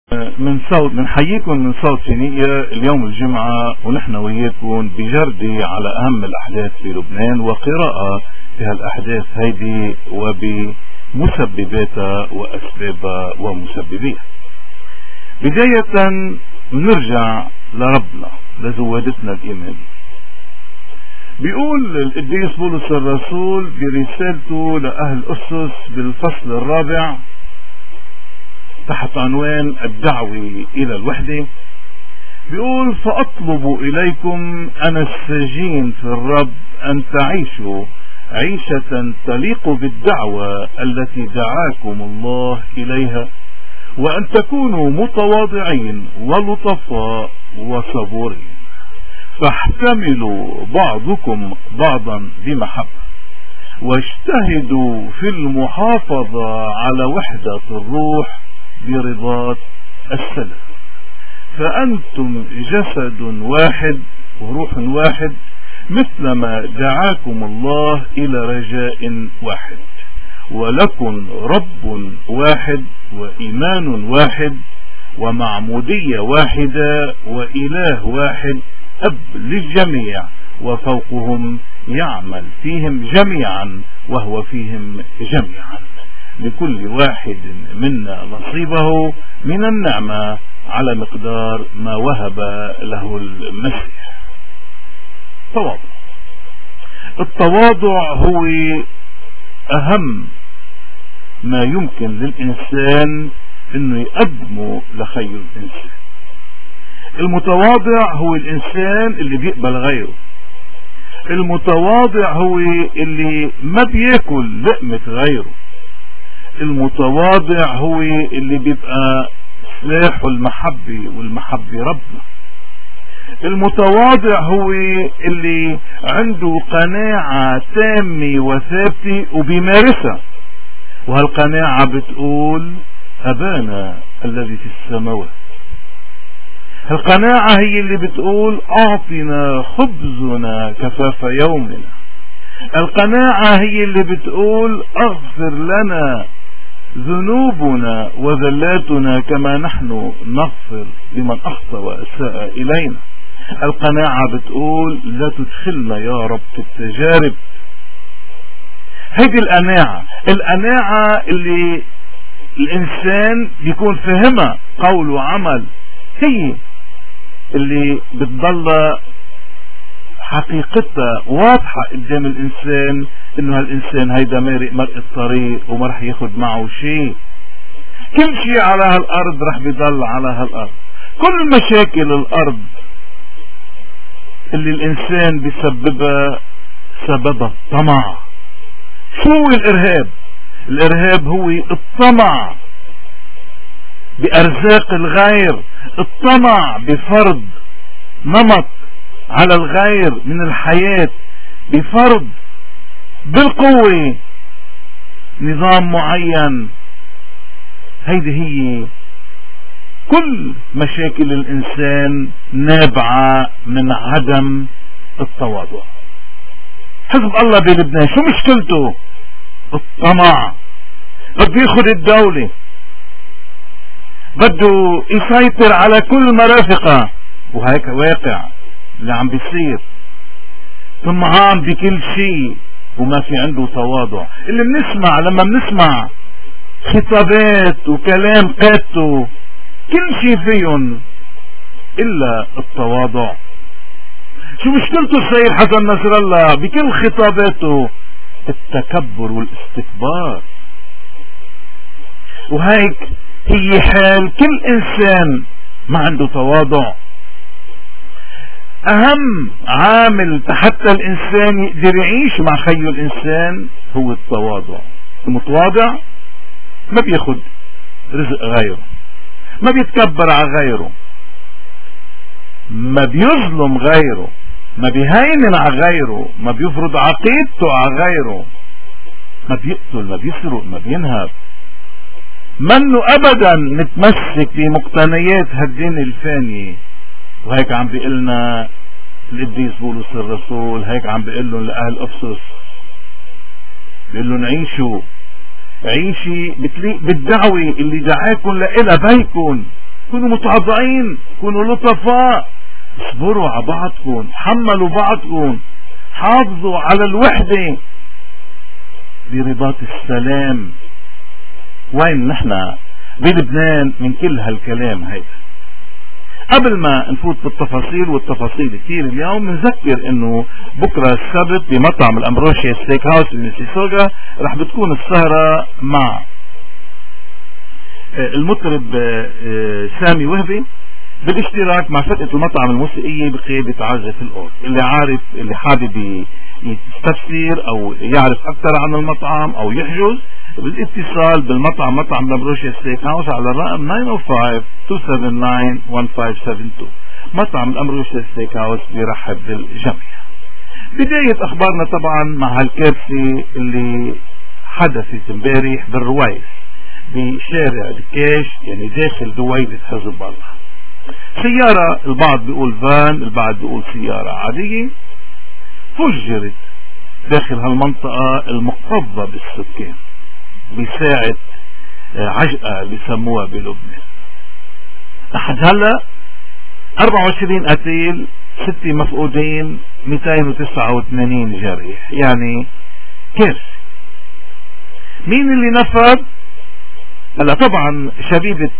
بنحييكم من صوت فينيقيا اليوم الجمعة، ونحن وياكم بجردة على أهم الأحداث في لبنان وقراءة في هالأحداث هيدي وبمسبباتها وأسبابها ومسببيها. بداية نرجع لربنا لزوادتنا الإيمان. بيقول القديس بولس الرسول برسالته لأهل أسس بالفصل الرابع تحت عنوان الدعوة إلى الوحدة، بيقول: فأطلب إليكم أنا الساجين في الرب أن تعيشوا عيشة تليق بالدعوة التي دعاكم الله إليها، وأن تكونوا متواضعين ولطفاء وصبورين، فاحتملوا بعضكم بعضا بمحبة، واجتهدوا في المحافظة على وحدة الروح برضاة السلف، فأنتم جسد واحد وروح واحد، مثلما دعاكم الله إلى رجاء واحد، ولكم رب واحد وإيمان واحد ومعمودية واحدة وإله واحد أب للجميع، وفوقهم يعمل فيهم جميعا وهو فيهم جميعا، لكل واحد منا نصيبه من النعمة على مقدار ما وهب له المسيح. تواضع. التواضع هو أهم ما يمكن للإنسان انه يقدمه لخير الإنسان. المتواضع هو الإنسان اللي بيقبل غيره. المتواضع هو اللي ما بياكل لقمة غيره. المتواضع هو اللي بيبقى سلاحه المحبة، والمحبة ربنا. المتواضع هو اللي عنده قناعة تامة وثابتة وبيمارسها، وهالقناعة بتقول: أبانا الذي في السماوات. القناعة هي اللي بتقول: أعطنا خبزنا كفاف يومنا. القناعة هي اللي بتقول: أغفر لنا ذنوبنا وذلاتنا كما نحن نغفر لمن أخطأ وأساء إلينا. القناعة بتقول: لا تدخلنا يا رب في التجارب. هذه القناعة اللي الإنسان بيكون فهمها قول وعمل، هي اللي بتضل حقيقتها واضحة قدام الإنسان، إنه هالإنسان هيدا مارق مرق الطريق وما رح ياخد معه شيء. كل شيء على هالأرض رح بيضل على هالأرض. كل مشاكل الأرض اللي الإنسان بيسببها سببها الطمع. شو هو الإرهاب؟ الإرهاب هو الطمع بأرزاق الغير، الطمع بفرض نمط على الغير من الحياة، بفرض بالقوة نظام معين. هيدي هي كل مشاكل الإنسان نابعة من عدم التواضع. حزب الله بلبنان شو مشكلته؟ الطمع. بده ياخد الدولة، بده يسيطر على كل مرافقه، وهيك واقع اللي عم بيصير. طمعان بكل شيء وما في عنده تواضع. اللي لما بنسمع خطابات وكلام قادته كل شيء فيهم إلا التواضع. شو مشكلته السيد حسن نصر الله بكل خطاباته؟ التكبر والاستكبار. وهيك هي حال كل إنسان ما عنده تواضع. أهم عامل حتى الإنسان يقدر يعيش مع خيه الإنسان هو التواضع. المتواضع ما بياخد رزق غيره، ما بيتكبر على غيره، ما بيظلم غيره، ما بيهيمن على غيره، ما بيفرض عقيدته على غيره، ما بيقتل، ما بيسرق، ما بينهب، منه ابدا متمسك بمقتنيات هالدين الفاني. وهيك عم بيقلنا القديس بولس الرسول، هيك عم بيقول لهم لأهل أفسس، بيقول لهم: عيشي بتليق بالدعوة اللي دعاكم لإلها بيكم، كونوا متواضعين، كونوا لطفاء، اصبروا على بعضكم، حملوا بعضكم، حافظوا على الوحدة برباط السلام. وين نحن بلبنان من كل هالكلام هيدا؟ قبل ما نفوت بالتفاصيل، والتفاصيل كثير اليوم، نذكر انه بكرة السبت بمطعم الامبروشيا ستيك هاوس بميسيسوغا رح بتكون السهرة مع المطرب سامي وهبي بالاشتراك مع فرقة المطعم الموسيقية بقيادة عازف الأورج. اللي عارف، اللي حابب يستفسر او يعرف اكثر عن المطعم او يحجز، بالاتصال بالمطعم مطعم الامبروشيا ستيك هاوس على الرقم 905-279-1572. مطعم الامبروشيا ستيك هاوس بيرحب بالجميع. بداية اخبارنا طبعا مع هالكارثة اللي حدثت امبارح بالروايس بشارع الكاش، يعني داخل دويلة حزب الله. سيارة، البعض بيقول فان، البعض بيقول سيارة عادية، فجرت داخل هالمنطقة المكتظة بالسكان بساعة عجقة بيسموها بلبنان. لحد هلا 24 قتيل، 6 مفقودين، 289 جريح، يعني كارثة. مين اللي نفذ؟ هلا طبعا شبيبة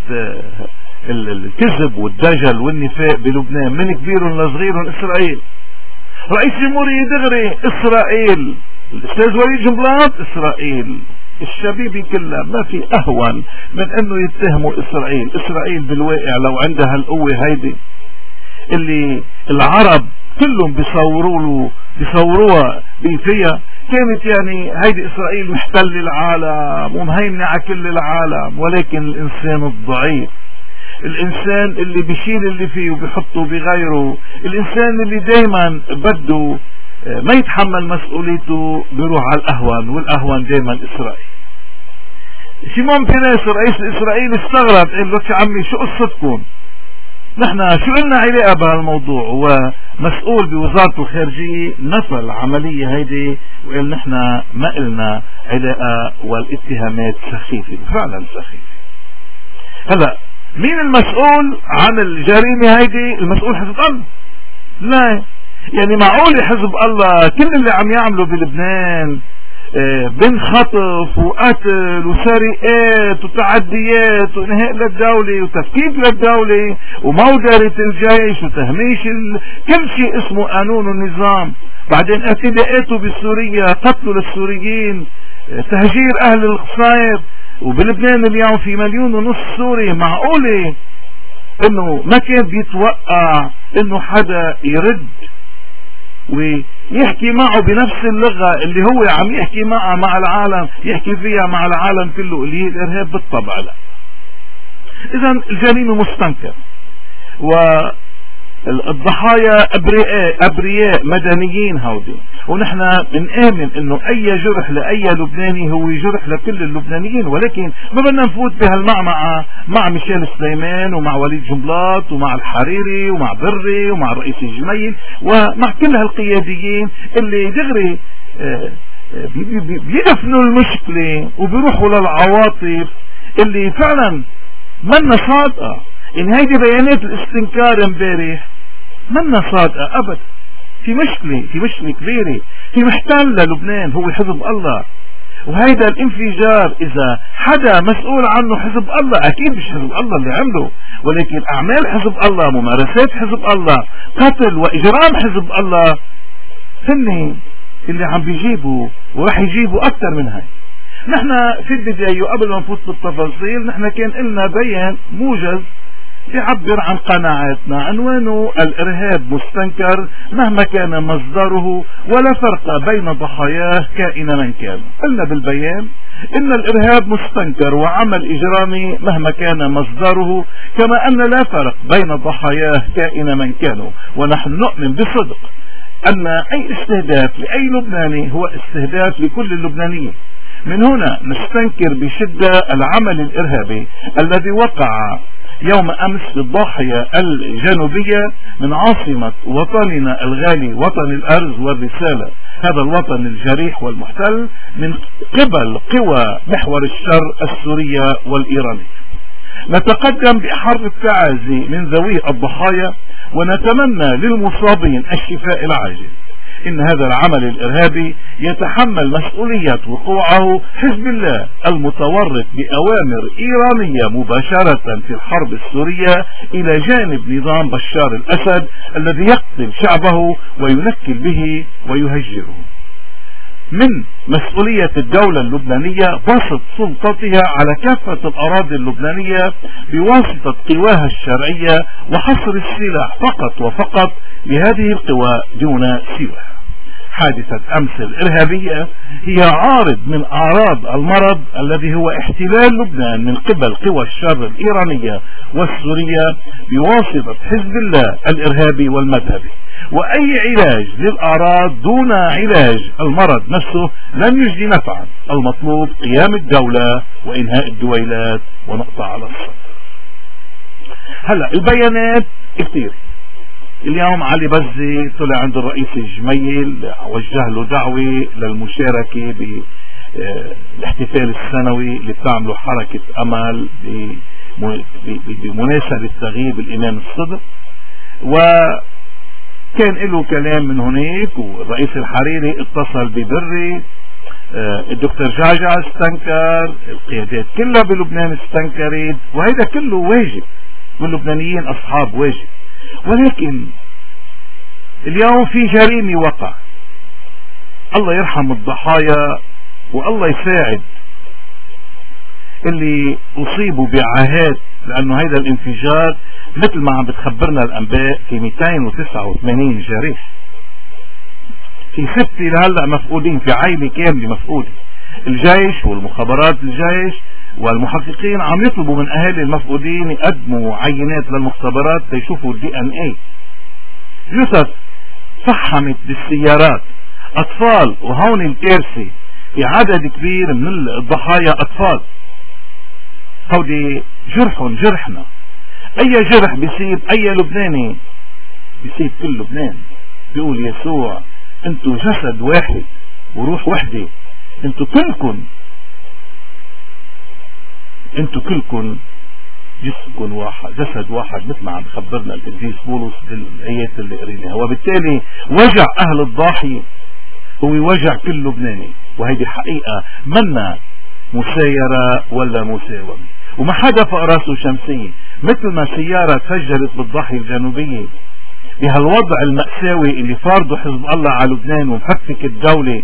الكذب والدجل والنفاق بلبنان من كبير لصغير إسرائيل. رئيس جمهورية دغري إسرائيل، الأستاذ وليد جنبلاط إسرائيل، الشبيبة كلها ما في أهون من أنه يتهموا إسرائيل. إسرائيل بالواقع لو عندها القوة هيدي اللي العرب كلهم بيصوروها فيها، كانت يعني هيدي إسرائيل محتل العالم ومهيمنة على كل العالم. ولكن الإنسان الضعيف، الإنسان اللي بيشيل اللي فيه وبيحطه بغيره، الإنسان اللي دايما بده ما يتحمل مسؤوليته بيروح على الأهون، والأهون دايما إسرائيل. شيمون بيريس الرئيس الإسرائيلي استغرب، قال له يا عمي شو قصتكم؟ نحن شو لنا علاقة بهالموضوع؟ ومسؤول بوزارة الخارجية نفى العملية هيدي وقال نحن ما إلنا علاقة والاتهامات سخيفة، فعلا سخيفة. هلا مين المسؤول عن الجريمة هيدي؟ المسؤول حزب الله. لا يعني معقول حزب الله كل اللي عم يعمله بلبنان بين خطف وقتل وسرقات وتعديات وانهاء للدولة وتفكيك للدولة ومودرة الجيش وتهميش كل شيء اسمه قانون ونظام، بعدين اعتداءاته بسوريا، قتلوا للسوريين، تهجير اهل القصاير، وبلبنان اليوم في 1.5 مليون سوري. معقولة انه ما كان بيتوقع انه حدا يرد ويحكي معه بنفس اللغة اللي هو عم يحكي معها مع العالم، يحكي فيها مع العالم كله اللي هي الارهاب؟ بالطبع لا. اذا الجريمة مستنكر، والضحايا ابرياء مدنيين هودي، ونحن بنآمن انه اي جرح لاي لبناني هو جرح لكل اللبنانيين. ولكن ما بدنا نفوت بهالمعمعة مع ميشيل سليمان ومع وليد جنبلاط ومع الحريري ومع بري ومع الرئيس الجميل ومع كل هالقياديين اللي دغري بيدفنوا المشكلة وبيروحوا للعواطف اللي فعلا منا صادقة. ان هيدي بيانات الاستنكار امبارح منا صادقة ابدا. في مشكلة كبيرة، في محتل للبنان هو حزب الله، وهيدا الانفجار اذا حدا مسؤول عنه حزب الله، اكيد مش حزب الله اللي عمله، ولكن اعمال حزب الله، ممارسات حزب الله، قتل واجرام حزب الله هن اللي عم بيجيبوا وراح يجيبوا اكثر من هاي. نحن في البداية وقبل ما نفوت بالتفاصيل نحن كان لنا بيان موجز يعبر عن قناعاتنا، عنوانه الإرهاب مستنكر مهما كان مصدره ولا فرق بين ضحاياه كائن من كان. قلنا بالبيان إن الإرهاب مستنكر وعمل إجرامي مهما كان مصدره، كما أن لا فرق بين ضحاياه كائن من كانوا، ونحن نؤمن بصدق أن أي استهداف لأي لبناني هو استهداف لكل اللبنانيين. من هنا نستنكر بشدة العمل الإرهابي الذي وقع يوم أمس بالضاحية الجنوبية من عاصمة وطننا الغالي وطن الأرز والرسالة، هذا الوطن الجريح والمحتل، من قبل قوى محور الشر السورية والإيرانية. نتقدم بأحر التعازي من ذوي الضحايا ونتمنى للمصابين الشفاء العاجل. إن هذا العمل الإرهابي يتحمل مسؤولية وقوعه حزب الله المتورط بأوامر إيرانية مباشرة في الحرب السورية إلى جانب نظام بشار الأسد الذي يقتل شعبه وينكل به ويهجره. من مسؤولية الدولة اللبنانية بسط سلطتها على كافة الأراضي اللبنانية بواسطة قواها الشرعية وحصر السلاح فقط وفقط لهذه القوى دون سواها. حادثة أمس الإرهابية هي عارض من أعراض المرض الذي هو احتلال لبنان من قبل قوى الشر الإيرانية والسورية بواسطة حزب الله الإرهابي والمذهبي. وأي علاج للأعراض دون علاج المرض نفسه لن يجدي نفعا. المطلوب قيام الدولة وإنهاء الدويلات ونقطع على الصدر. هلا البيانات كثير. اليوم علي بزي طلع عند الرئيس الجميل وجه له دعوة للمشاركة بالاحتفال السنوي اللي بتعمله حركة أمل بمناسبة تغييب الإمام الصدر، وكان له كلام من هناك. والرئيس الحريري اتصل ببري، الدكتور جعجع استنكر، القيادات كلها بلبنان استنكرت، وهذا كله واجب واللبنانيين أصحاب واجب. ولكن اليوم في جريمة وقع، الله يرحم الضحايا والله يساعد اللي أصيبوا بعاهات، لأنه هذا الانفجار مثل ما عم بتخبرنا الأنباء في 289 جريح، في 6 لهلأ مفقودين، في عائلة كاملة مفقودة. الجيش والمخابرات الجيش والمحققين عم يطلبوا من أهالي المفقودين يقدموا عينات للمختبرات ليشوفوا DNA. جثث فحمت بالسيارات، أطفال، وهون الكارثة في عدد كبير من الضحايا أطفال. هودي جرحنا. أي جرح بيصيب أي لبناني بيصيب كل لبنان. بيقول يسوع انتوا جسد واحد وروح واحدة، انتوا كلكم جسد واحد، جسد واحد، مثل ما عم خبرنا القديس بولس بالآيات اللي قريناها. وبالتالي وجع أهل الضاحية هو وجع كل لبناني، وهيدي حقيقة منا مسايرة ولا مساومة. وما حدا فوق راسه شمسية، مثل ما سيارة تفجرت بالضاحية الجنوبية بهالوضع المأساوي اللي فرضه حزب الله على لبنان ومفكك الدولة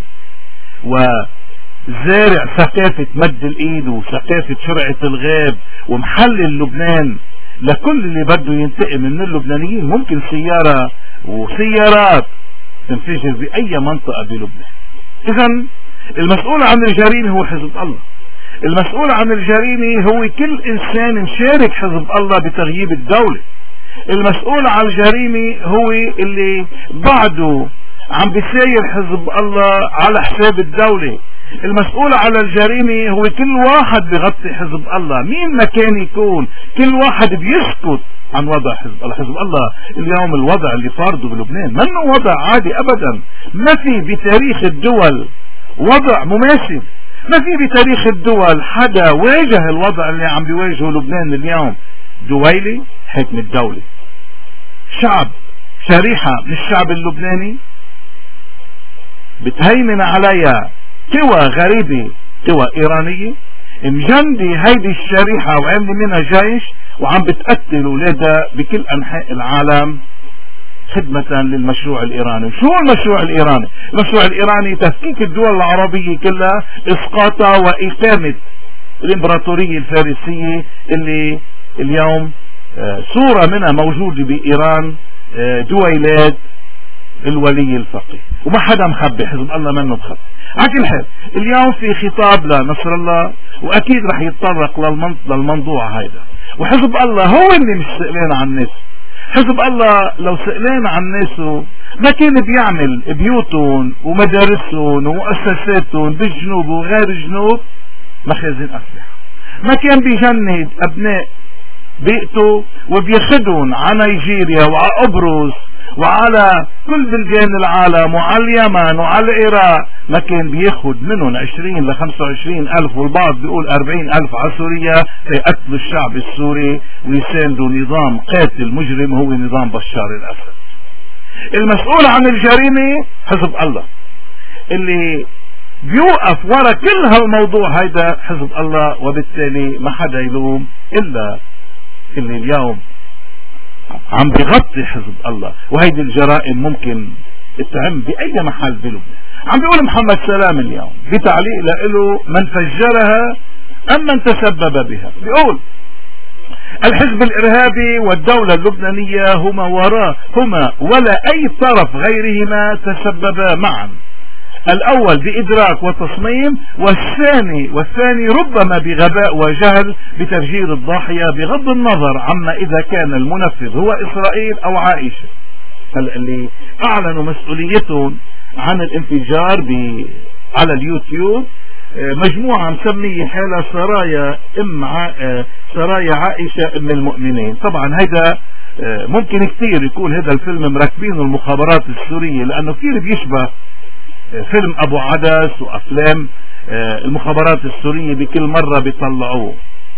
وزارع ثقافة مد الإيد وثقافة شرعة الغاب ومحلل لبنان لكل اللي بده ينتقم من اللبنانيين. ممكن سيارة وسيارات تنفجر بأي منطقة بلبنان. إذن المسؤول عن الجريمة هو حزب الله. المسؤول عن الجريمة هو كل إنسان مشارك حزب الله بتغييب الدولة. المسؤول عن الجريمة هو اللي بعده عم بيساير حزب الله على حساب الدولة. المسؤول على الجريمة هو كل واحد بغطي حزب الله مين ما كان يكون. كل واحد بيسكت عن وضع حزب الله. حزب الله اليوم الوضع اللي فارضه بلبنان منه وضع عادي أبدا. ما في بتاريخ الدول وضع مماثل. ما في بتاريخ الدول حدا واجه الوضع اللي عم بيواجهه لبنان اليوم. دويلة حكم الدولة، شعب شريحة من الشعب اللبناني بتهيمن عليها قوى غريبة، قوى إيرانية مجندي هيدي الشريحة وعامل منها جيش وعم بتقتل أولادها بكل أنحاء العالم خدمة للمشروع الإيراني. شو المشروع الإيراني؟ المشروع الإيراني تفكيك الدول العربية كلها، إسقاطها وإقامة الإمبراطورية الفارسية اللي اليوم صورة منها موجودة بإيران، دويلات الولي الفقيه، وما حدا مخبي. حزب الله منه مخبي. على كل حال اليوم في خطاب لنصر الله وأكيد رح يتطرق للموضوع هيدا. وحزب الله هو اللي مش سئلان عن الناس. حزب الله لو سئلان عن ناسه ما كان بيعمل بيوتهم ومدارسهم ومؤسساتهم بالجنوب وغير الجنوب مخازن أسلحة. ما كان بيجند أبناء بيئته وبياخدهم على نيجيريا وعلى قبرص وعلى كل بلدان العالم وعلى اليمن وعلى العراق، ما كان بياخد منهم 20 ل 25 ألف، والبعض بيقول 40 ألف على سوريا ليقتلوا الشعب السوري ويساندوا نظام قاتل مجرم هو نظام بشار الأسد. المسؤول عن الجريمة حزب الله، اللي بيوقف ورا كل هالموضوع هيدا حزب الله، وبالتالي ما حدا يلوم إلا اللي اليوم عم بيغطي حزب الله. وهيدي الجرائم ممكن تتعم بأي محل بلبنان. عم بيقول محمد سلام اليوم بتعليق له: من فجرها أم من تسبب بها. بيقول: الحزب الإرهابي والدولة اللبنانية هما ولا أي طرف غيرهما تسببا معا، الأول بإدراك وتصميم، والثاني ربما بغباء وجهل بتفجير الضاحية، بغض النظر عما إذا كان المنفذ هو إسرائيل أو عائشة. اللي أعلنوا مسؤوليتهم عن الانفجار على اليوتيوب مجموعة مسمية حالة سرايا عائشة أم المؤمنين. طبعا هيدا ممكن كثير يكون هذا الفيلم مركبين المخابرات السورية، لأنه كثير بيشبه فيلم أبو عدس وأفلام المخابرات السورية بكل مرة بيطلعوه.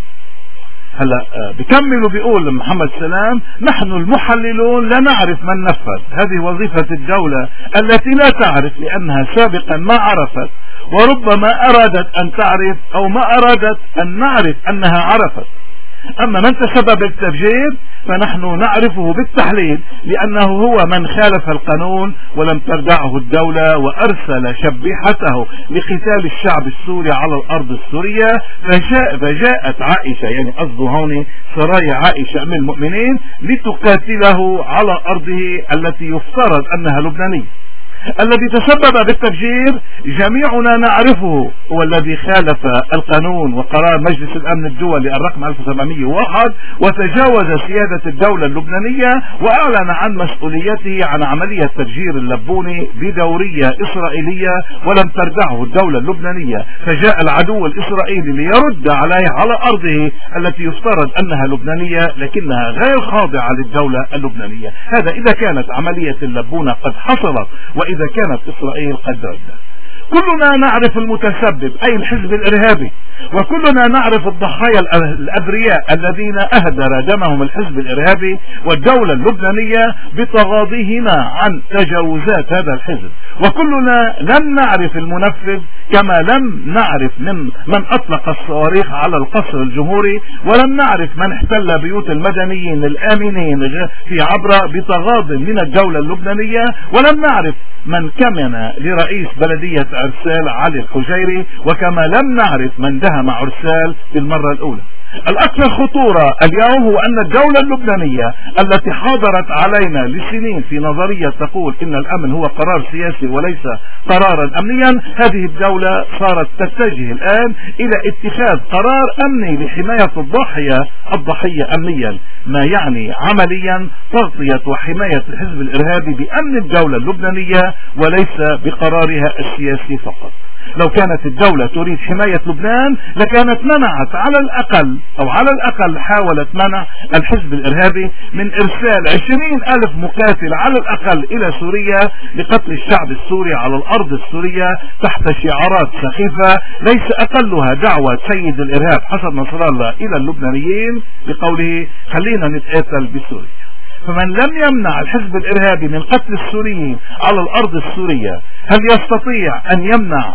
هلا بكملوا بيقول محمد سلام: نحن المحللون لا نعرف من نفذ، هذه وظيفة الدولة التي لا تعرف، لأنها سابقا ما عرفت، وربما أرادت أن تعرف أو ما أرادت أن نعرف أنها عرفت. أما من تسبب بالتفجير فنحن نعرفه بالتحليل، لأنه هو من خالف القانون ولم تردعه الدولة، وأرسل شبيحته لقتال الشعب السوري على الأرض السورية، فجاءت عائشة، يعني قصده هون سرايا عائشة أم المؤمنين، لتقاتله على أرضه التي يفترض أنها لبنانية. الذي تسبب بالتفجير جميعنا نعرفه، هو الذي خالف القانون وقرار مجلس الأمن الدولي الرقم 1701، وتجاوز سيادة الدولة اللبنانية، وأعلن عن مسؤوليته عن عملية تفجير اللبوني بدورية إسرائيلية، ولم تردعه الدولة اللبنانية، فجاء العدو الإسرائيلي ليرد عليه على أرضه التي يفترض أنها لبنانية لكنها غير خاضعة للدولة اللبنانية. هذا إذا كانت عملية اللبونة قد حصلت، وإذا كانت إسرائيل قد ردت. كلنا نعرف المتسبب أي الحزب الإرهابي، وكلنا نعرف الضحايا الأبرياء الذين أهدر دمهم الحزب الإرهابي والدولة اللبنانية بتغاضيهما عن تجاوزات هذا الحزب، وكلنا لم نعرف المنفذ، كما لم نعرف من أطلق الصواريخ على القصر الجمهوري، ولم نعرف من احتل بيوت المدنيين الآمنين في عبرة بتغاض من الدولة اللبنانية، ولم نعرف من كمن لرئيس بلدية عرسال علي الحجيري، وكما لم نعرف من دهم عرسال بالمرة الأولى. الأكثر خطورة اليوم هو أن الدولة اللبنانية التي حاضرت علينا لسنين في نظرية تقول إن الأمن هو قرار سياسي وليس قرارا أمنيا، هذه الدولة صارت تتجه الآن إلى اتخاذ قرار أمني لحماية الضحية أمنيا، ما يعني عمليا تغطية وحماية الحزب الإرهابي بأمن الدولة اللبنانية وليس بقرارها السياسي فقط. لو كانت الدولة تريد حماية لبنان لكانت منعت على الأقل حاولت منع الحزب الإرهابي من إرسال 20,000 مقاتل على الأقل إلى سوريا لقتل الشعب السوري على الأرض السورية تحت شعارات سخيفة ليس أقلها دعوة سيد الإرهاب حسن نصر الله إلى اللبنانيين بقوله خلينا نتقاتل بسوريا. فمن لم يمنع الحزب الإرهابي من قتل السوريين على الأرض السورية هل يستطيع أن يمنع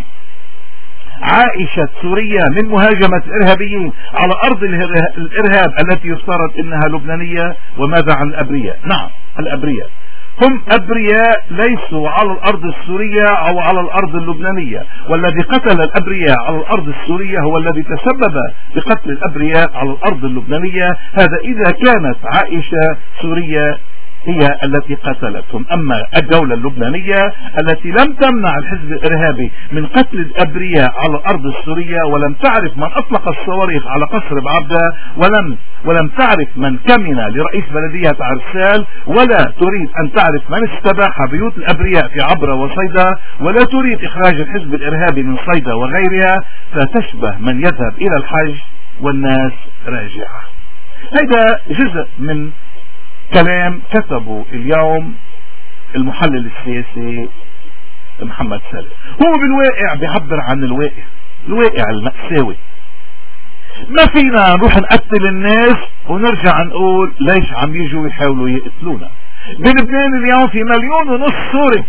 عائشة سوريا من مهاجمة الإرهابيين على أرض الإرهاب التي يفترض أنها لبنانية؟ وماذا عن الأبرياء؟ نعم الأبرياء هم أبرياء ليسوا على الأرض السورية أو على الأرض اللبنانية، والذي قتل الأبرياء على الأرض السورية هو الذي تسبب بقتل الأبرياء على الأرض اللبنانية، هذا إذا كانت عائشة سوريا هي التي قتلتهم. أما الدولة اللبنانية التي لم تمنع الحزب الإرهابي من قتل الأبرياء على الأرض السورية، ولم تعرف من أطلق الصواريخ على قصر بعبدة، ولم تعرف من كمن لرئيس بلدية عرسال، ولا تريد أن تعرف من استباح بيوت الأبرياء في عبرة وصيدا، ولا تريد إخراج الحزب الإرهابي من صيدا وغيرها، فتشبه من يذهب إلى الحج والناس راجعة. هذا جزء من كلام كتبه اليوم المحلل السياسي محمد سالم. هو بالواقع بيعبر عن الواقع المأساوي. ما فينا نروح نقتل الناس ونرجع نقول ليش عم يجوا يحاولوا يقتلونا. بلبنان اليوم في 1.5 مليون سوري،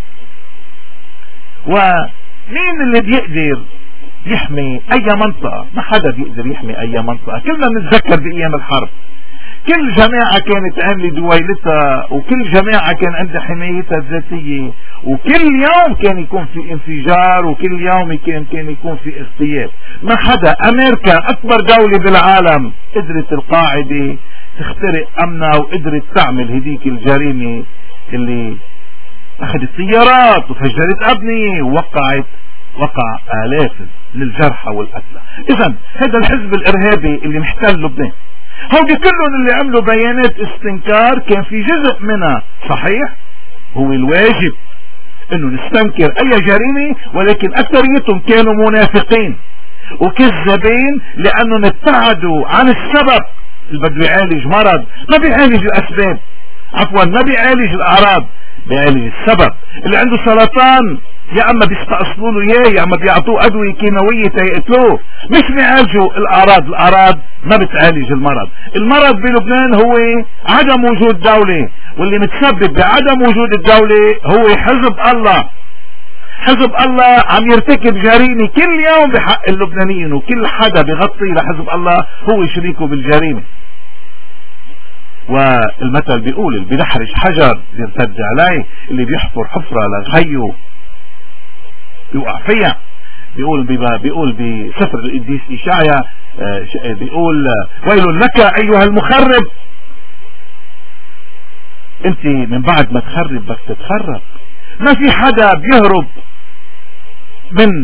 ومين اللي بيقدر يحمي اي منطقة؟ ما حدا بيقدر يحمي اي منطقة. كلنا نتذكر بايام الحرب كل جماعة كانت عاملة دويلتها، وكل جماعة كان عندها حمايتها الذاتية، وكل يوم كان يكون في انفجار، وكل يوم كان يكون في اغتيال. ما حدا. امريكا اكبر دولة بالعالم قدرت القاعدة تخترق امنها وقدرت تعمل هديك الجريمة اللي اخذت سيارات وفجرت ابنية وقع آلاف من الجرحى والقتلى. اذا هذا الحزب الارهابي اللي محتل لبنان، هودي كلهم اللي عملوا بيانات استنكار كان في جزء منها صحيح. هو الواجب انه نستنكر اي جريمة، ولكن اكثريتهم كانوا منافقين وكذابين، لانه ابتعدوا عن السبب. اللي بده يعالج مرض ما بيعالج الاسباب، عفوا ما بيعالج الاعراض، بيعالج السبب. اللي عنده سرطان يا اما بيستأصلوا له اياه، يا اما بيعطوه ادوية كيماوية تيقتلوه، مش بيعالجوا الاعراض ما بتعالج المرض. المرض بلبنان هو عدم وجود دولة، واللي متسبب بعدم وجود الدولة هو حزب الله. حزب الله عم يرتكب جريمة كل يوم بحق اللبنانيين، وكل حدا بيغطي لحزب الله هو شريكه بالجريمة. والمثل بيقول اللي بيدحرج حجر بيرتد عليه، اللي بيحفر حفرة لغيه يوقع فيها. بيقول بسفر القديس إشعيا بيقول ويل لك ايها المخرب، انت من بعد ما تخرب بس تتخرب. ما في حدا بيهرب من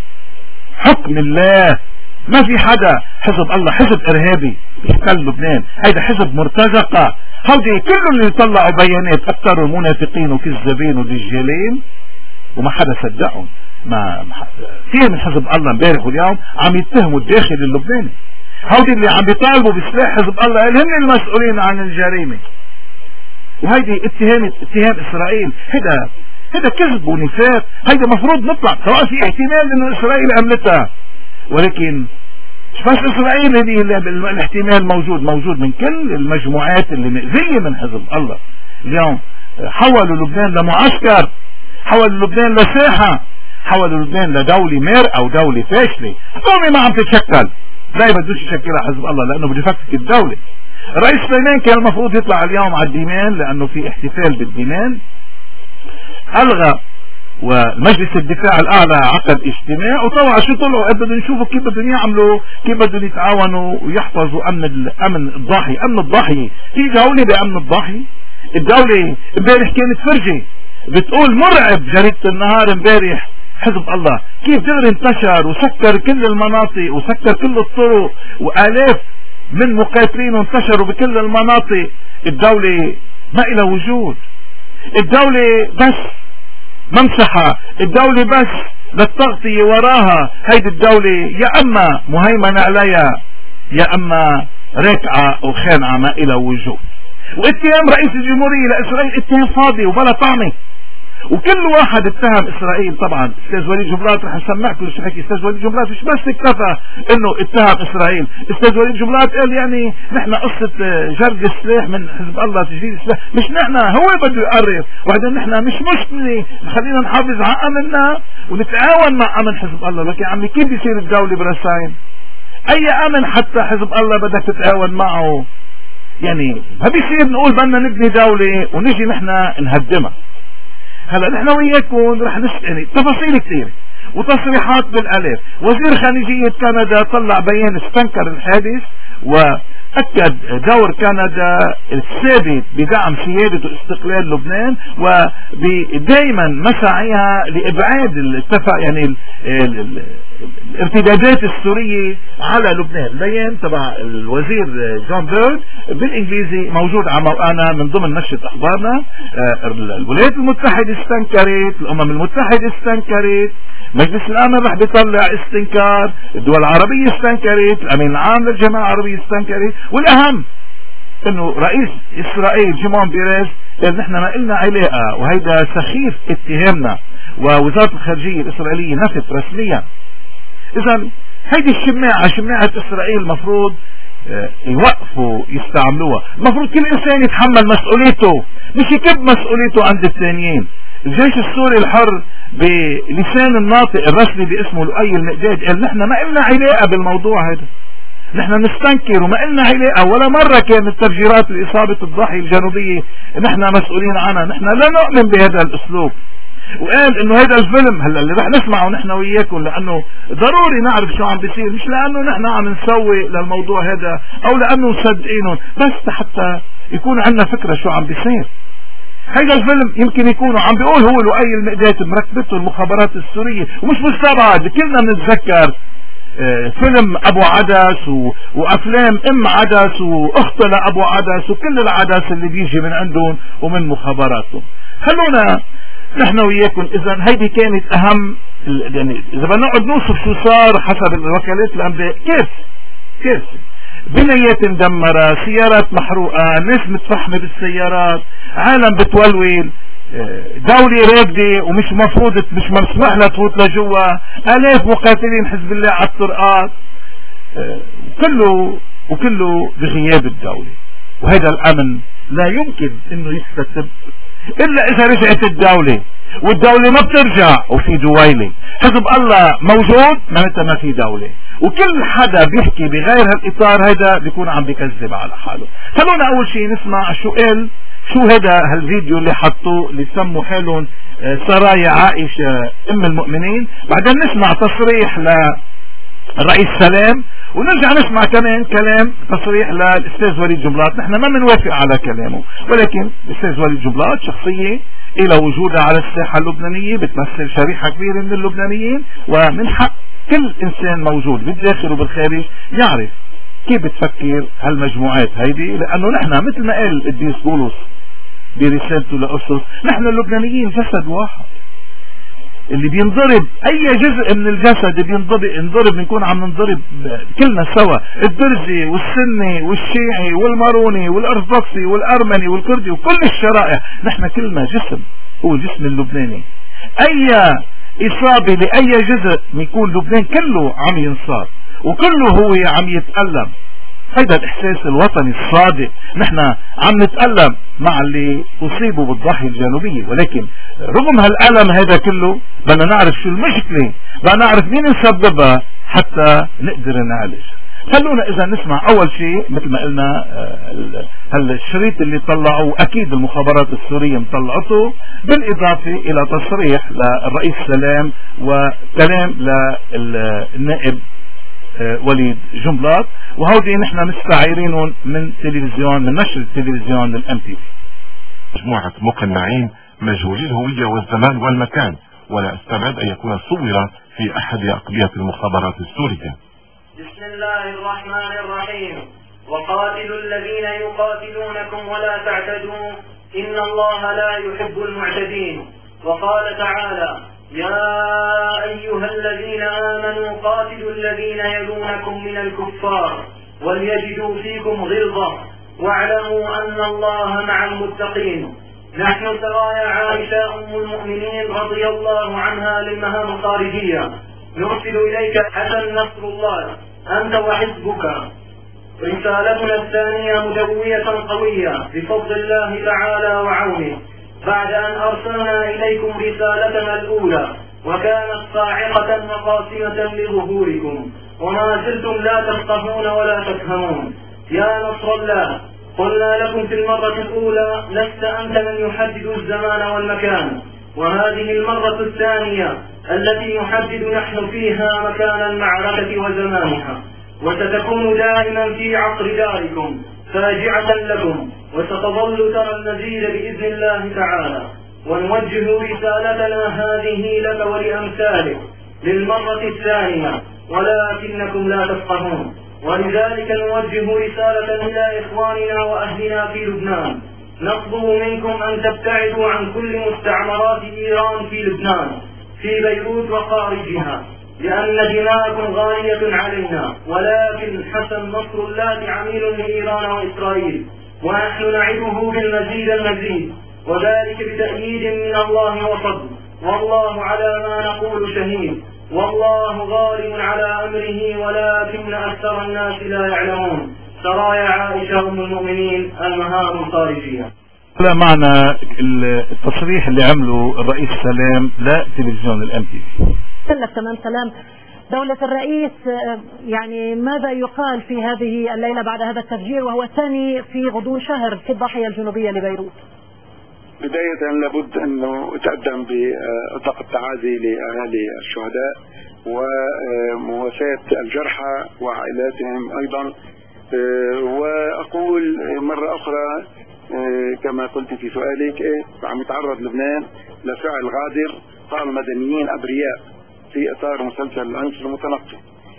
حكم الله، ما في حدا. حزب الله حزب ارهابي بيحتل لبنان، هيدا حزب مرتزقة. هودي كلهم اللي طلعوا بيانات اكثر منافقين وكذابين ودجالين وما حدا صدقهم. ما كثير من حزب الله امبارح واليوم عم يتهموا الداخل اللبناني. هودي اللي عم بيطالبوا بسلاح حزب الله هن المسؤولين عن الجريمة، وهيدي اتهام اسرائيل. هذا كذب ونفاق. هيدا مفروض نطلع، سواء في احتمال انه اسرائيل عملتها، ولكن مش بس اسرائيل، هذه الاحتمال موجود من كل المجموعات اللي مأذية من حزب الله. اليوم حولوا لبنان لمعسكر، حولوا لبنان لساحة، حولوا لبنان لدولة مير او دولة فاشلة. قومي ما عم تتشكل، لا بدوش يشكلها حزب الله لانه بده يفكك الدولة. رئيس سليمان كان المفروض يطلع اليوم على الديمان لانه في احتفال بالديمان، الغى. ومجلس الدفاع الاعلى عقد اجتماع، وطبعا شو طلعوا بدهم يشوفوا كيف بدهم يعملوا، كيف بدهم يتعاونوا ويحفظوا امن الضاحية. امن الضاحية في دولة بامن الضاحية؟ الدولة امبارح كانت فرجة بتقول مرعب جريدة النهار امبارح حزب الله كيف دغري انتشر وسكر كل المناطق وسكر كل الطرق، والاف من مقاتلين انتشروا بكل المناطق. الدولة ما إلها وجود، الدولة بس ممسحة، الدولة بس للتغطية وراها. هيدي الدولة يا اما مهيمنة عليها يا اما راكعة وخانعة ما إلها وجود. واتهام رئيس الجمهورية لإسرائيل اتهام فاضي وبلا طعمة، وكل واحد اتهم اسرائيل. طبعا استاذ وليد جبلات رح نسمعكم شو حكي استاذ وليد جبلات، مش بس اكتفى انه اتهم اسرائيل. استاذ وليد جبلات قال يعني نحن قصة جرد السلاح من حزب الله، تجديد السلاح مش نحن، هو بده يقرر. وبعدين نحن مش مشكلة، خلينا نحافظ على امننا ونتعاون مع امن حزب الله. لكن عمي كيف بيصير الدولة برسائل؟ اي امن حتى حزب الله بدك تتعاون معه؟ يعني ما بيصير نقول بدنا نبني دولة ونجي نحن نهدمها. هلا نحن وياكم رح نسأل تفاصيل كثير وتصريحات بالالاف. وزير خارجية كندا طلع بيان استنكر الحادث واكد دور كندا الثابت بدعم سيادة واستقلال لبنان، ودائما مساعيها لابعاد يعني الارتدادات السورية على لبنان. البيان تبع الوزير جون بيرد بالانجليزي موجود على موقعنا من ضمن نشرة اخبارنا. الولايات المتحدة استنكرت، الامم المتحدة استنكرت، مجلس الامن رح بيطلع استنكار، الدول العربية استنكرت، الامين العام للجماعة العربية استنكرت، والاهم انه رئيس اسرائيل شيمون بيريز قال نحن ما قلنا علاقة، وهيدا سخيف اتهامنا، ووزارة الخارجية الاسرائيلية نفت رسميا. اذا هيدي شماعة اسرائيل المفروض يوقفوا يستعملوها. المفروض كل انسان يتحمل مسؤوليته، مش يكب مسؤوليته عند الثانيين. الجيش السوري الحر بلسان الناطق الرسمي باسمه لؤي المقداد قال نحن ما قلنا علاقة بالموضوع هذا، نحن نستنكر وما قلنا علاقة، ولا مرة كانت تفجيرات لإصابة الضاحية الجنوبية نحن مسؤولين عنها، نحن لا نؤمن بهذا الاسلوب. وقال انه هذا الفيلم هلا اللي رح نسمعه نحن وياكم لانه ضروري نعرف شو عم بيصير، مش لانه نحن عم نسوي للموضوع هذا او لانه مصدقينه، بس حتى يكون عندنا فكرة شو عم بيصير. هيدا الفيلم يمكن يكونوا عم بيقول هو لؤي المقداد مركبته المخابرات السورية، ومش مستبعد كلنا بنتذكر فيلم ابو عدس وافلام ام عدس واخت لابو عدس وكل العدس اللي بيجي من عندهم ومن مخابراتهم. خلونا نحن وياكم اذا هيدي كانت اهم، يعني اذا بدنا نقعد نوصف شو صار حسب الوكالات الانباء كيف بنايات مدمرة، سيارات محروقة، ناس متفحمة بالسيارات، عالم بتولول، دولة راكدة ومش مش مسموح لها تفوت لجوا، آلاف مقاتلين حزب الله على الطرقات، وكله بغياب الدولة. وهذا الأمن لا يمكن انه يستتب الا اذا رجعت الدولة، والدولة ما بترجع وفي دويلة. حزب الله موجود معناتها ما في دولة، وكل حدا بيحكي بغير هالاطار هيدا بيكون عم بيكذب على حاله. خلونا اول شيء نسمع شو هذا هالفيديو اللي حطوه اللي سموا حالهم سرايا عائشة ام المؤمنين، بعدين نسمع تصريح للرئيس سلام، ونرجع نسمع كمان تصريح للاستاذ وليد جنبلاط. نحن ما بنوافق على كلامه، ولكن الاستاذ وليد جنبلاط شخصية الى وجودها على الساحة اللبنانية، بتمثل شريحة كبيرة من اللبنانيين، ومن حق كل انسان موجود بالداخل وبالخارج يعرف كيف بتفكر هالمجموعات هيدي، لانه نحن مثل ما قال القديس بولس برسالته لأرسطس، نحن اللبنانيين جسد واحد. اللي بينضرب اي جزء من الجسد بينضرب بنكون عم ننضرب كلنا سوا، الدرزي والسني والشيعي والماروني والارثوذكسي والارمني والكردي وكل الشرائح، نحن كلنا جسم، هو الجسم اللبناني. اي اصابة لاي جزء بيكون لبنان كله عم ينصاب وكله هو عم يتألم. هيدا الاحساس الوطني الصادق، نحن عم نتألم مع اللي اصيبوا بالضاحية الجنوبية، ولكن رغم هالألم هذا كله بدنا نعرف شو المشكلة، بدنا نعرف مين نسببها حتى نقدر نعالج. خلونا اذا نسمع اول شيء مثل ما قلنا هالشريط اللي طلعوه، اكيد المخابرات السورية مطلعته، بالاضافة الى تصريح للرئيس سلام وكلام للنائب وليد جنبلاط، وهودي نحن مستعيرينهم من نشر التلفزيون للام تي في. مجموعة مقنعين مجهولي الهوية والزمان والمكان، ولا استبعد ان يكون صور في احد اقبية المخابرات السورية. بسم الله الرحمن الرحيم. وقاتلوا الذين يقاتلونكم ولا تعتدوا ان الله لا يحب المعتدين. وقال تعالى: يا أيها الذين آمنوا قاتلوا الذين يلونكم من الكفار وليجدوا فيكم غلظة واعلموا أن الله مع المتقين. نحن سرايا عائشة أم المؤمنين رضي الله عنها للمهام الخارجية نرسل إليك حسن نصر الله أنت وحزبك. رسالتنا الثانية مدوية قوية بفضل الله تعالى وعونه، بعد أن أرسلنا إليكم رسالتنا الأولى وكانت صاعقة وقاسمة لظهوركم، وما زلتم لا تفقهون ولا تفهمون. يا نصر الله، قلنا لكم في المرة الأولى لست أنت من يحدد الزمان والمكان، وهذه المرة الثانية التي نحدد نحن فيها مكان المعركة وزمانها، وستكون دائما في عقر داركم فاجعة لكم، وستظل ترى المزيد بإذن الله تعالى. ونوجه رسالتنا هذه لك ولأمثالك للمرة الثانية ولكنكم لا تفقهون، ولذلك نوجه رسالة إلى إخواننا وأهلنا في لبنان، نطلب منكم أن تبتعدوا عن كل مستعمرات إيران في لبنان، في بيروت وخارجها، لأن دماءكم غالية علينا، ولكن حسن نصر الله عميل لإيران وإسرائيل، ونحن نعده بالمزيد المزيد، وذلك بتأييد من الله وفضل، والله على ما نقول شهيد، والله غالب على أمره ولكن أكثر الناس لا يعلمون. سرايا عائشة أم المؤمنين، المهام الخارجية. لا معنى التصريح اللي عمله الرئيس سلام لتلفزيون الMTV. تمام سلام. دولة الرئيس يعني ماذا يقال في هذه الليلة بعد هذا التفجير وهو الثاني في غضون شهر في الضاحية الجنوبية لبيروت؟ بداية لابد أنه تقدم بأطلق التعازي لأهالي الشهداء ومواساة الجرحى وعائلاتهم أيضا. وأقول مرة أخرى كما قلت في سؤالك عم يتعرض لبنان لفعل غادر قال مدنيين أبرياء في إطار مسلسل العنف المتنقل،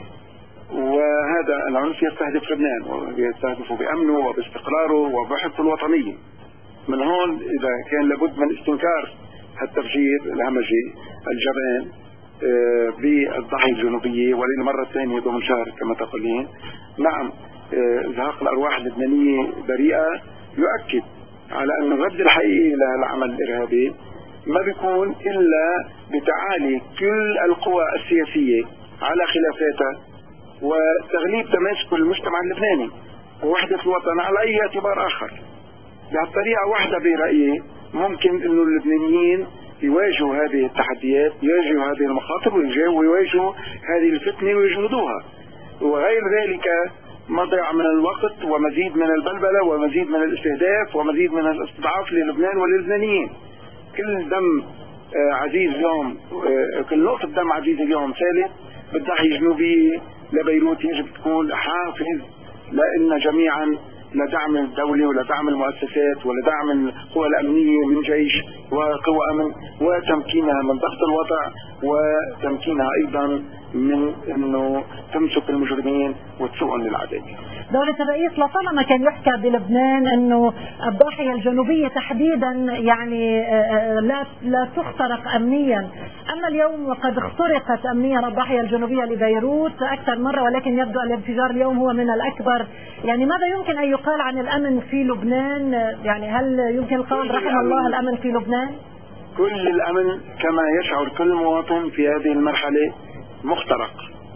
وهذا العنف يستهدف لبنان ويستهدف بأمنه وباستقراره وبحثه الوطنية. من هون إذا كان لابد من استنكار التفجير الهمجي الجبان بالضاحية الجنوبية وللمرة الثانية ضمن شهر كما تقولين، نعم إزهاق الأرواح اللبنانية بريئة يؤكد على أن الرد الحقيقي للعمل الإرهابي ما بيكون إلا بتعالي كل القوى السياسية على خلافاتها وتغليب تماسك المجتمع اللبناني ووحدة الوطن على أي اعتبار آخر. بهالطريقة واحدة برأيي ممكن أنه اللبنانيين يواجهوا هذه التحديات، يواجهوا هذه المخاطر ويواجهوا هذه الفتنة ويجهدوها، وغير ذلك مضيع من الوقت ومزيد من البلبلة ومزيد من الاستهداف ومزيد من الاستضعاف للبنان وللبنانيين. كل دم عزيز اليوم، كل نقطة دم عزيز اليوم ثالث بالضاحية الجنوبية لبيروت يجب تكون حافز لأن جميعا لدعم الدولة ولدعم المؤسسات ولدعم القوى الأمنية من جيش وقوى أمن وتمكينها من ضغط الوضع وتمكينها أيضا من أنه تمسك المجرمين وتسوقهم للعدالة. دولة الرئيس لطالما كان يحكى بلبنان أنه الضاحية الجنوبية تحديدا يعني لا تخترق أمنيا، أما اليوم وقد اخترقت أمنيا الضاحية الجنوبية لبيروت أكثر مرة، ولكن يبدو الانفجار اليوم هو من الأكبر. يعني ماذا يمكن أن يقال عن الأمن في لبنان؟ يعني هل يمكن القول رحم الله الأمن في لبنان؟ كل الأمن كما يشعر كل مواطن في هذه المرحلة مخترق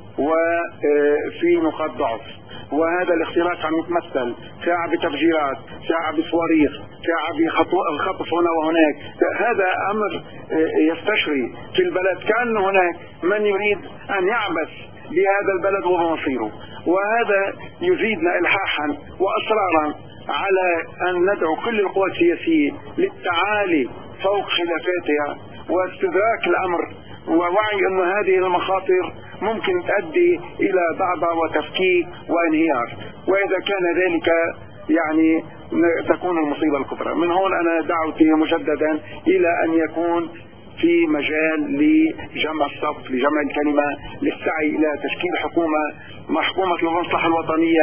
وفي نقاط ضعف، وهذا الاختراق عم يتمثل ساعة بتفجيرات، ساعة بصواريخ، ساعة بخطف هنا وهناك. هذا أمر يستشري في البلد كأن هناك من يريد أن يعبث بهذا البلد وبمصيره، وهذا يزيدنا إلحاحا وأصرارا على أن ندعو كل القوى السياسية للتعالي فوق خلافاتها واستدراك الأمر ووعي أن هذه المخاطر ممكن تؤدي إلى ضعضع وتفكيك وانهيار، وإذا كان ذلك يعني تكون المصيبة الكبرى. من هون أنا دعوتي مجددا إلى أن يكون في مجال لجمع الصف، لجمع الكلمة، للسعي إلى تشكيل حكومة للمصلحة الوطنية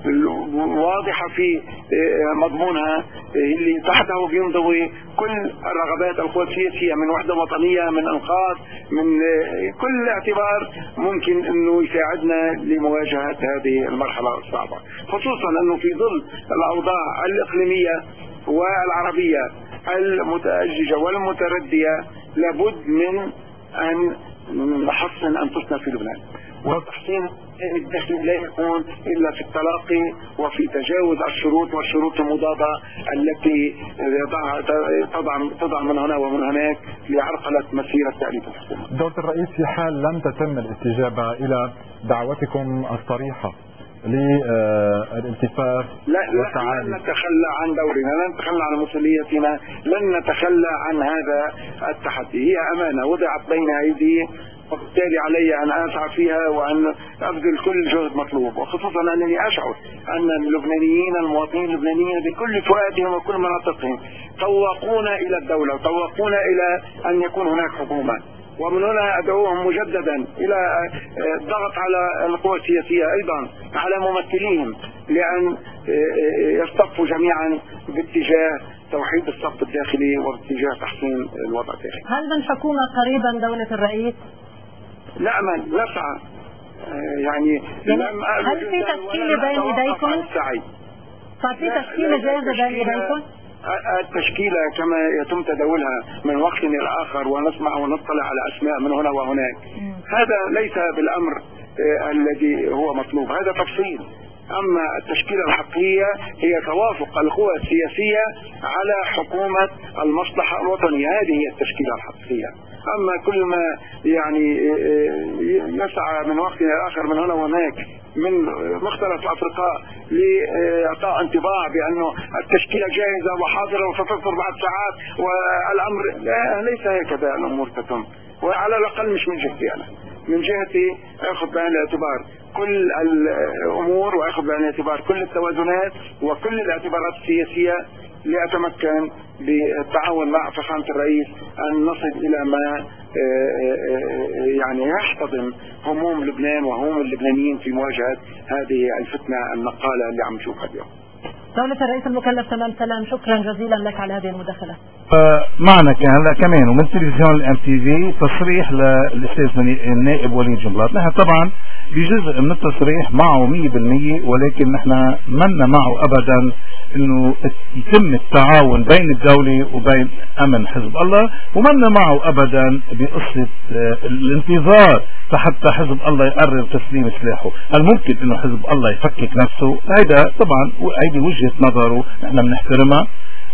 واضحة في مضمونها اللي تحته بينضوي كل الرغبات القوى السياسية من وحدة وطنية، من انقاذ، من كل اعتبار ممكن انه يساعدنا لمواجهة هذه المرحلة الصعبة، خصوصا انه في ظل الاوضاع الاقليمية والعربية المتأججة والمتردية لابد من ان نحصن انفسنا في لبنان، وتحصين الدخل لا يكون إلا في التلاقي وفي تجاوز الشروط والشروط المضادة التي تضع من هنا ومن هناك لعرقلة مسيرة تأليف الحكومة. دولة الرئيس، في حال لم تتم الاستجابة إلى دعوتكم الصريحة للالتفاف والتعالي، لن نتخلى عن دورنا، لن نتخلى عن مسؤوليتنا، لن نتخلى عن هذا التحدي. هي أمانة وضعت بين أيدي، وبالتالي علي أن أسعى فيها وأن أبذل كل جهد مطلوب، وخصوصا أنني أشعر أن اللبنانيين المواطنين اللبنانيين بكل فؤادهم وكل مناطقهم طوقونا إلى الدولة وطوقونا إلى أن يكون هناك حكومة، ومن هنا أدعوهم مجددا إلى الضغط على القوى السياسية أيضا على ممثليهم لأن يصطفوا جميعا باتجاه توحيد الصف الداخلي وباتجاه تحسين الوضع الداخلي. هل من حكومة قريبا دولة الرئيس؟ نأمل، نسعى، يعني هل في تشكيل بين يديكم؟ صار في تشكيلة جاهزة بين إيديكم؟ التشكيلة كما يتم تداولها من وقت إلى آخر ونسمع ونطلع على أسماء من هنا وهناك، هذا ليس بالأمر الذي هو مطلوب، هذا تفصيل. أما التشكيلة الحقيقية هي توافق القوى السياسية على حكومة المصلحة الوطنية، هذه هي التشكيلة الحقيقية. أما كل ما يعني يسعى من وقت إلى آخر من هنا وهناك من مختلف الأفرقاء لإعطاء انطباع بأنه التشكيلة جاهزة وحاضرة وستصدر بعد ساعات والأمر ليس هكذا الأمور تتم، وعلى الأقل مش من جهتي أنا، من جهتي أخذ بعين الاعتبار كل الأمور وأخذ بعين الاعتبار كل التوازنات وكل الاعتبارات السياسية لأتمكن بالتعاون مع فخامة الرئيس أن نصل إلى ما يعني يحتضن هموم لبنان وهموم اللبنانيين في مواجهة هذه الفتنة النقالة اللي عم نشوفها اليوم. دولة الرئيس المكلف تمام سلام، شكرا جزيلا لك على هذه المداخلة. معنا كان هلا كمان ومن تلفزيون الام تي في تصريح للاستاذ النائب وليد جنبلاط. نحن طبعا بجزء من التصريح معه 100%، ولكن نحن منا معه ابدا انه يتم التعاون بين الدولة وبين امن حزب الله، ومنا معه ابدا بقصة الانتظار حتى حزب الله يقرر تسليم سلاحه. هل ممكن انه حزب الله يفكك نفسه؟ هيدا طبعا هيدي وجهة نظره نحن بنحترمها،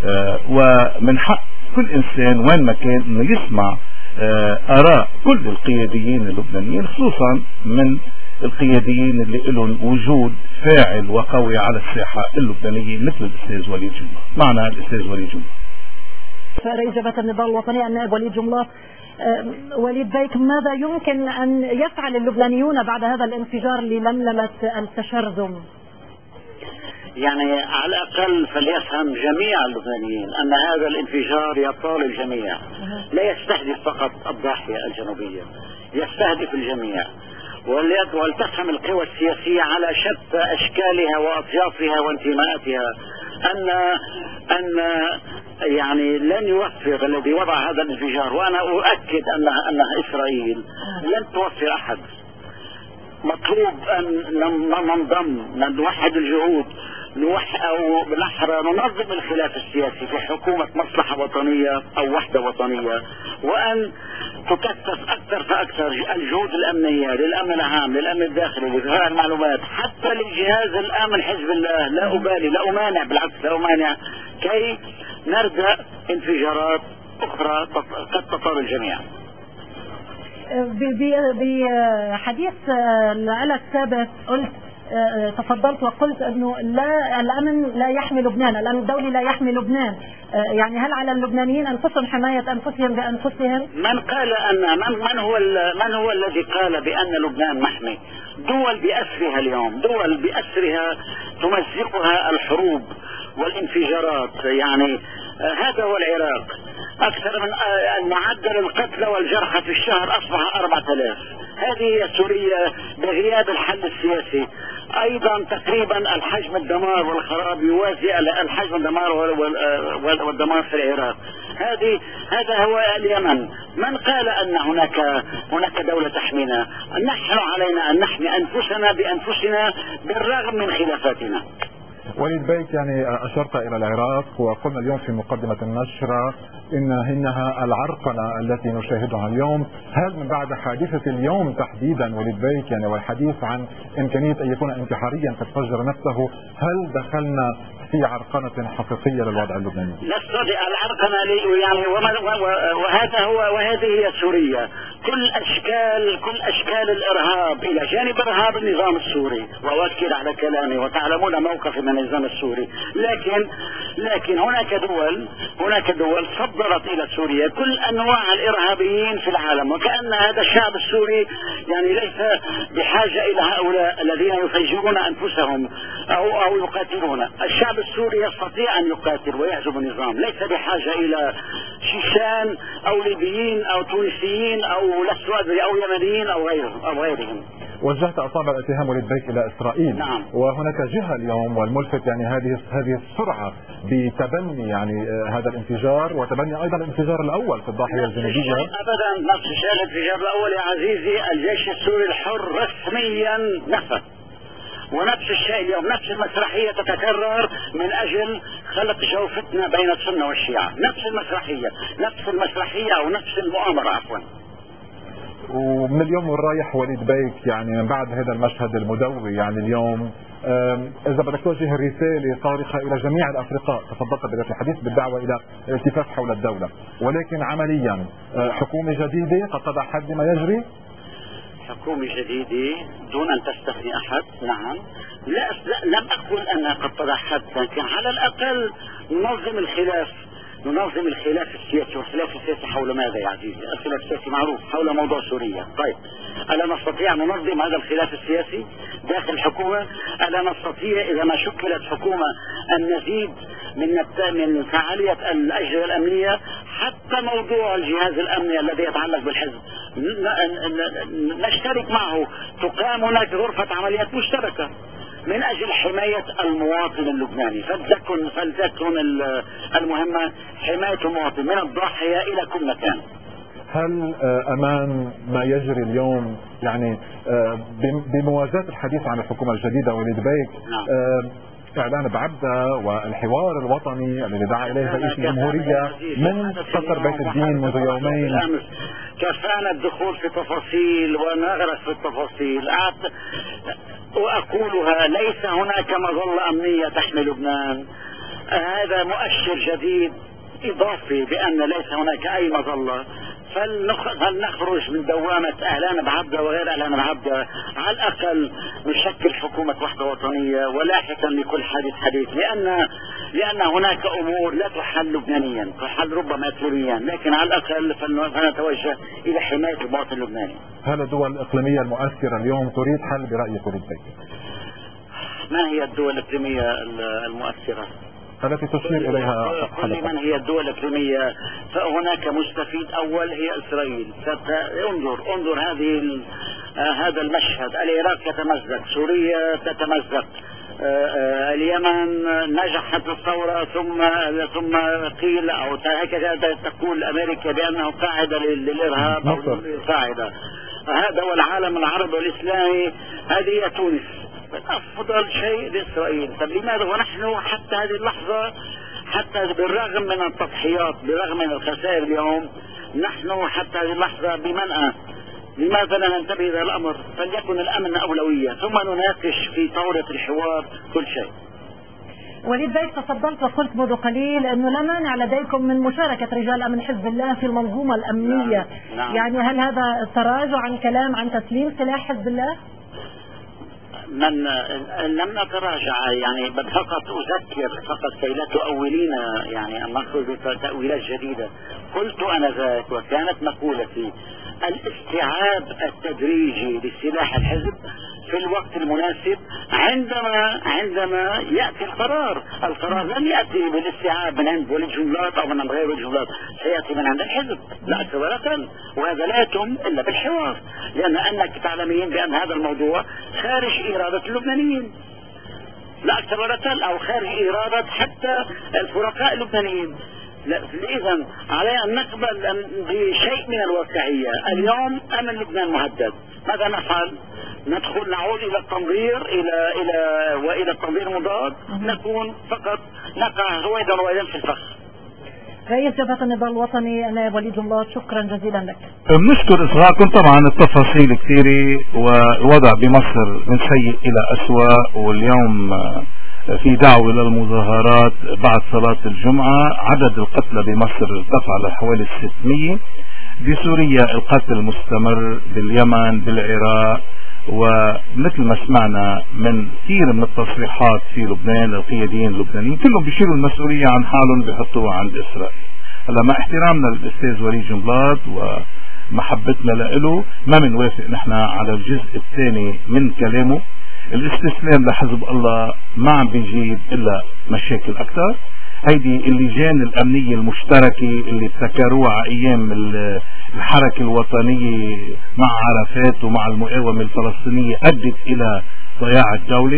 ومن حق كل انسان وين ما كان انه يسمع اراء كل القياديين اللبنانيين، خصوصا من القياديين اللي لهم وجود فاعل وقوي على الساحة اللبنانية مثل الاستاذ وليد جنبلاط. معنا الاستاذ وليد جنبلاط. رئيس جبهة النضال الوطني النائب وليد جنبلاط. وليد بيك، ماذا يمكن أن يفعل اللبنانيون بعد هذا الانفجار للملمة التشرذم؟ يعني على الأقل فليفهم جميع اللبنانيين أن هذا الانفجار يطال الجميع، لا يستهدف فقط الضاحية الجنوبية، يستهدف الجميع. ولتفهم القوى السياسية على شتى أشكالها وأطيافها وانتماءاتها أن يعني لن يوفر الذي وضع هذا الانفجار، وأنا أؤكد أن إسرائيل لن توفر أحد. مطلوب أن ننضم، نوحد الجهود، أو بالأحرى ننظم الخلاف السياسي في حكومة مصلحة وطنية أو وحدة وطنية، وأن تكثف أكثر فأكثر الجهود الأمنية للأمن العام، للأمن الداخلي، لدفاع المعلومات، حتى للجهاز الآمن حزب الله. لا أبالي، لا أمانع، بالعكس لا أمانع، كي نردع انفجارات أخرى قد تطال الجميع. بحديث لك سابق قلت تفضلت وقلت انه لا، الامن لا يحمي لبنان، الامن الدولي لا يحمي لبنان. يعني هل على اللبنانيين انفسهم حماية انفسهم بانفسهم؟ من قال ان من هو الذي قال بان لبنان محمي؟ دول بأسرها اليوم، دول بأسرها تمزقها الحروب والانفجارات. يعني هذا هو العراق، اكثر من معدل القتلى والجرحى في الشهر اصبح 4000. هذه هي سوريا بغياب الحل السياسي. ايضا تقريبا الحجم الدمار والخراب يوازي الحجم الدمار والدمار في العراق. هذا هو اليمن. من قال ان هناك دولة تحمينا؟ نحن علينا ان نحمي انفسنا بانفسنا بالرغم من خلافاتنا. وليد بيك، يعني أشرت إلى العراق وقلنا اليوم في مقدمة النشرة إنها العرقلة التي نشاهدها اليوم. هل من بعد حادثة اليوم تحديدا وليد بيك يعني والحديث عن إمكانية أن يكون انتحاريا قد فجر نفسه، هل دخلنا في عرقلة حقيقية للوضع اللبناني؟ نستطيع العرقلة يعني وهذا هو، وهذه هي سوريا. كل اشكال الارهاب الى جانب ارهاب النظام السوري، واؤكد على كلامي وتعلمون موقفي من النظام السوري. لكن هناك دول صدرت الى سوريا كل انواع الارهابيين في العالم، وكأن هذا الشعب السوري يعني ليس بحاجة الى هؤلاء الذين يفجرون انفسهم او يقاتلون. الشعب السوري يستطيع ان يقاتل ويهزم النظام، ليس بحاجة الى شيشان او ليبيين او تونسيين او الاسود او يمنيين او غيرهم. وجهت اصابع الاتهام وليد بيك الى اسرائيل. نعم. وهناك جهة اليوم، والملفت يعني هذه السرعة بتبني يعني هذا الانفجار، وتبني ايضا الانفجار الاول في الضاحية الجنوبية. ابدا نفس الشيء. الانفجار الاول يا عزيزي الجيش السوري الحر رسميا نفى، ونفس الشيء اليوم، نفس المسرحية تتكرر من أجل خلق جو فتنة بين السنة والشيعة، نفس المسرحية أو نفس المؤامرة عفوا. ومن اليوم والرايح وليد بيك، يعني من بعد هذا المشهد المدوي يعني اليوم، إذا بدك توجه رسالة صارخة إلى جميع الأفرقاء، تفضلت بداية الحديث بالدعوة إلى الالتفاف حول الدولة، ولكن عمليا حكومة جديدة قد تضع حد لما يجري؟ حكومة جديدة دون أن تستثني أحد، نعم. لا لم أقل أنها قد تضع حد، لكن على الأقل ننظم الخلاف السياسي. والخلاف السياسي حول ماذا يا عزيزي؟ الخلاف السياسي معروف حول موضوع سوريا. طيب، ألا نستطيع أن ننظم هذا الخلاف السياسي داخل الحكومة؟ ألا نستطيع إذا ما شكلت حكومة أن نزيد من فعالية الأجهزة الأمنية؟ حتى موضوع الجهاز الأمني الذي يتعلق بالحزب نشترك معه، تقام هناك غرفة عمليات مشتركة من أجل حماية المواطن اللبناني. فلتكن المهمة حماية المواطن من الضاحية إلى كل مكان. هل أمام ما يجري اليوم يعني بموازاة الحديث عن الحكومة الجديدة وليد بيك، إعلان بعبدة والحوار الوطني الذي دعا إليه رئيس الجمهورية من قصر بيت الدين منذ يومين، كفانا الدخول في تفاصيل ونغرس في التفاصيل. وأقولها، ليس هناك مظلة أمنية تحمي لبنان. هذا مؤشر جديد إضافي بأن ليس هناك أي مظلة. فلنخرج من دوامة إعلان بعبدة وغير إعلان بعبدة، على الأقل نشكل حكومة وحدة وطنية ولاحقا لكل حديث لأن هناك أمور لا تحل لبنانيا، تحل ربما إقليميا، لكن على الأقل فلنتوجه إلى حماية المواطن اللبناني. هل الدول الإقليمية المؤثرة اليوم تريد حل برأيك وليد بيك؟ ما هي الدول الإقليمية المؤثرة التي تشير إليها؟ من هي الدول الإقليمية؟ فهناك مستفيد أول هي إسرائيل. انظر هذا المشهد. العراق يتمزق، سوريا تتمزق، اليمن نجحت الثورة ثم قيل أو هكذا تقول أمريكا بأنه قاعدة للإرهاب أو قاعدة. هذا والعالم العربي والإسلامي. هذه هي تونس. أفضل شيء لإسرائيل. طب لماذا ونحن حتى هذه اللحظة، حتى بالرغم من التضحيات، بالرغم من الخسائر اليوم، نحن حتى هذه اللحظة بمنأى؟ لماذا لا ننتبه إلى الأمر؟ فليكن الأمن أولوية ثم نناقش في طاولة الحوار كل شيء. وليد بيك، تفضلت وقلت منذ قليل أنه لا مانع لديكم من مشاركة رجال أمن حزب الله في المنظومة الأمنية. نعم. يعني هل هذا تراجع عن كلام عن تسليم سلاح حزب الله؟ لم نتراجع، يعني فقط أذكر فقط كي لا تؤولينا، يعني أن نخرج بتأويلات جديدة. قلت أنذاك وكانت مقولتي الاستيعاب التدريجي لسلاح الحزب في الوقت المناسب عندما يأتي القرار لن يأتي بالاستيعاب من عند ولي الجملات أو من غير ولي الجملات، سيأتي من عند الحزب لا أكثر ولا أقل. وهذا لا يتم إلا بالحوار، لأنك تعلمين بأن هذا الموضوع خارج إرادة اللبنانيين لا أكثر ولا أقل، أو خارج إرادة حتى الفرقاء اللبنانيين. إذن علينا أن نقبل بشيء من الواقعية. اليوم أمن لبنان مهدد، ماذا نفعل؟ نعود إلى التنظير وإلى التنظير المضاد، نكون فقط نقع رويدا في الفخ. رئيس جبهة النضال الوطني النائب وليد جملات، شكرا جزيلا لك. بنشكر إصغاءكم. طبعا التفاصيل كثيرة والوضع بمصر من سيء إلى أسوأ، واليوم في دعوة للمظاهرات بعد صلاة الجمعة. عدد القتلى بمصر ارتفع لحوالي 600. بسوريا القتل مستمر، باليمن، بالعراق، ومثل ما سمعنا من كثير من التصريحات في لبنان القياديين اللبنانيين كلهم بيشيلوا المسؤولية عن حالهم بيحطوها عند إسرائيل. هلا مع احترامنا للأستاذ وليد جملات ومحبتنا له، ما بنوافق نحن على الجزء الثاني من كلامه. الاستسلام لحزب الله ما عم بيجيب إلا مشاكل أكثر. هيدي اللجان الأمنية المشتركة اللي ابتكروها على أيام الحركة الوطنية مع عرفات ومع المقاومة الفلسطينية أدت إلى ضياع الدولة.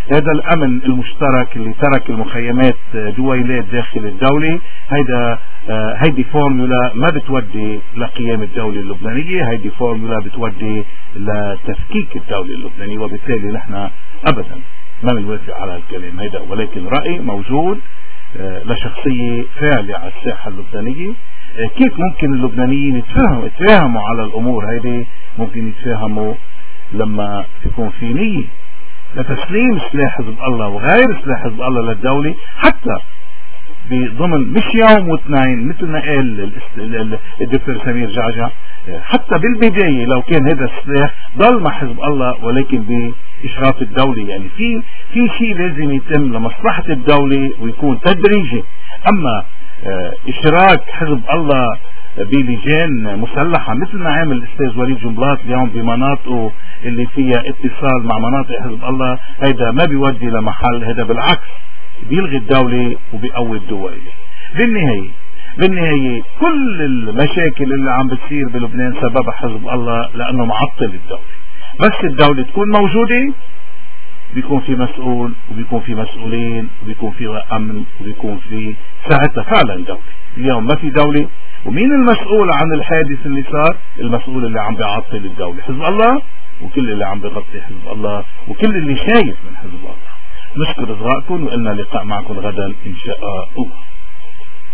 هذا الامن المشترك اللي ترك المخيمات دويلات داخل الدولة، هيدي فورمولا ما بتودي لقيام الدولة اللبنانية، هيدي فورمولا بتودي لتفكيك الدولة اللبنانية، وبالتالي نحن ابدا ما بنوافق على الكلام هيدا. ولكن رأي موجود لشخصية فاعلة على الساحة اللبنانية. كيف ممكن اللبنانيين يتفاهموا على الامور هيدي؟ ممكن يتفاهموا لما يكون في نية لتسليم سلاح حزب الله وغير سلاح حزب الله للدولة، حتى بضمن مش يوم واثنين مثل ما قال الدكتور سمير جعجع، حتى بالبداية لو كان هذا السلاح ضل مع حزب الله ولكن بإشراف الدولة. يعني في شيء لازم يتم لمصلحة الدولة ويكون تدريجي. أما إشراك حزب الله بلجان مسلحة مثل ما عمل الأستاذ وليد جنبلاط اليوم بمناطقه اللي فيها اتصال مع مناطق حزب الله، هيدا ما بيودي لمحل، هيدا بالعكس بيلغي الدولة وبيقوي الدول. بالنهاية كل المشاكل اللي عم بتصير بلبنان سببها حزب الله لأنه معطل الدولة. بس الدولة تكون موجودة بيكون في مسؤول وبيكون في مسؤولين وبيكون في أمن وبيكون في ساعتها فعلا دولة. اليوم ما في دولة، ومين المسؤول عن الحادث اللي صار؟ المسؤول اللي عم بيعطل الدولة حزب الله، وكل اللي عم بيغطي حزب الله وكل اللي شايف من حزب الله. نشكر إصغائكم وإلنا لقاء معكم غدا إن شاء الله.